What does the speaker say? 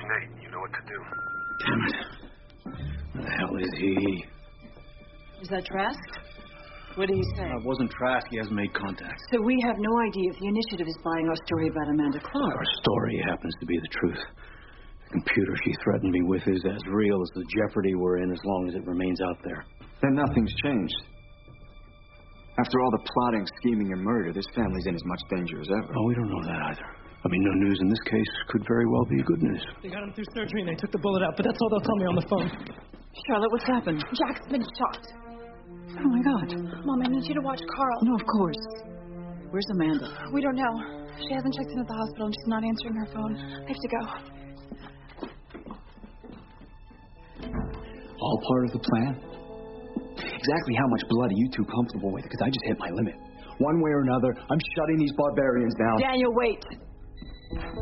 Nate. You know what to do. Damn it. Where the hell is he? Is that Trask? What did he say? It wasn't Trask. He hasn't made contact. So we have no idea if the Initiative is buying our story about Amanda Clark. Our story happens to be the truth. The computer she threatened me with is as real as the jeopardy we're in as long as it remains out there. Then nothing's changed. After all the plotting, scheming, and murder, this family's in as much danger as ever. Oh, we don't know that either. I mean, no news in this case could very well be good news. They got him through surgery and they took the bullet out, but that's all they'll tell me on the phone. Charlotte, what's happened? Jack's been shot. Oh, my God. Mom, I need you to watch Carl. No, of course. Where's Amanda? We don't know. She hasn't checked in at the hospital and she's not answering her phone. I have to go. All part of the plan? Exactly how much blood are you two comfortable with? Because I just hit my limit. One way or another, I'm shutting these barbarians down. Daniel, wait.